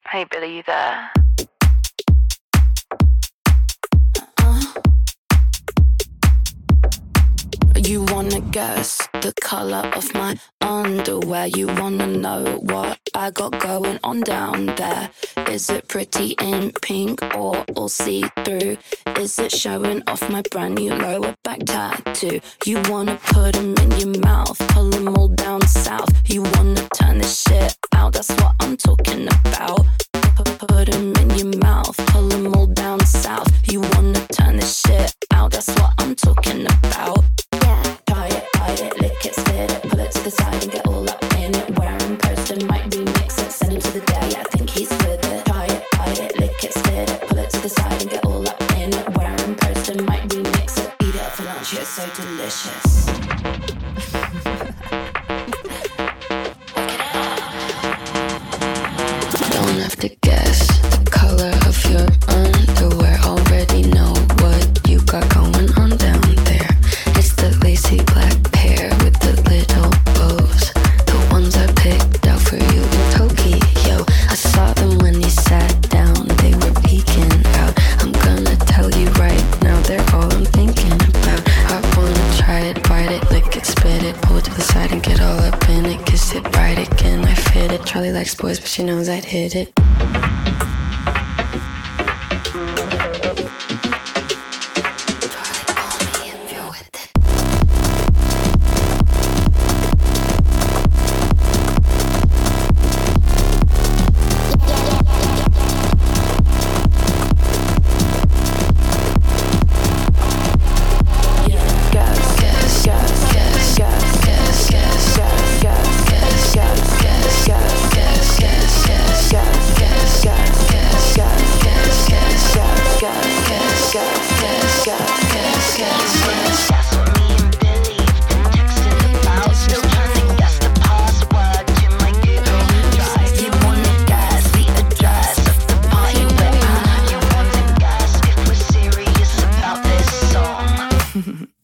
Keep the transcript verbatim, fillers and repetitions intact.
Hey Billy, you there? You wanna guess the color of my underwear? You wanna know what I got going on down there? Is it pretty in pink or all see-through? Is it showing off my brand new lower back tattoo? You wanna put them in your mouth, pull them all down south. You wanna turn this shit out, that's what I'm talking about. Put them in your mouth, pull them all down south. You wanna turn this shit out, that's what I'm talking about. Try it, bite it, lick it, spit it, pull it to the side and get all up in it. Wear and post and might remix it, send him to the day, I think he's with it. Try it, bite it, lick it, spit it, pull it to the side and get all up in it. Wear and post and might remix it, eat it for lunch, it's so delicious. Don't have to guess the color of your underwear, already know what you got going on down there. It's the lacy black pair with the little bows, the ones I picked out for you in Tokyo. I saw them when you sat down, they were peeking out. I'm gonna tell you right now, they're all I'm thinking about. I wanna try it, bite it, lick it, spit it, pull it to the side and get all up in it. Kiss it right again, I fit it. Charlie likes boys, but she knows I'd hit it. Gas, gas, gas, gas, gas, gas, gas, gas, gas.